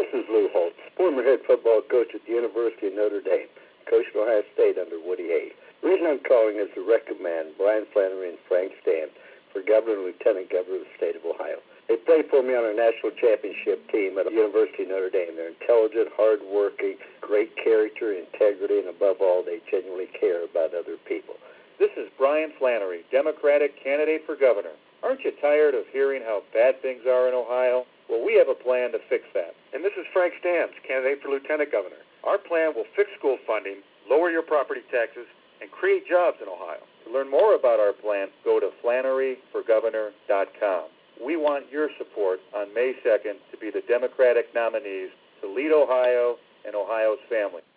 is Lou Holtz, former head football coach at the University of Notre Dame, coached Ohio State under Woody Hayes. The reason I'm calling is to recommend Brian Flannery and Frank Stamps for governor and lieutenant governor of the state of Ohio. They played for me on our national championship team at the University of Notre Dame. They're intelligent, hardworking, great character, integrity, and above all, they genuinely care about other people. This is Brian Flannery, Democratic candidate for governor. Aren't you tired of hearing how bad things are in Ohio? Well, we have a plan to fix that. And this is Frank Stamps, candidate for lieutenant governor. Our plan will fix school funding, lower your property taxes, and create jobs in Ohio. To learn more about our plan, go to FlanneryForGovernor.com. We want your support on May 2nd to be the Democratic nominees to lead Ohio and Ohio's family.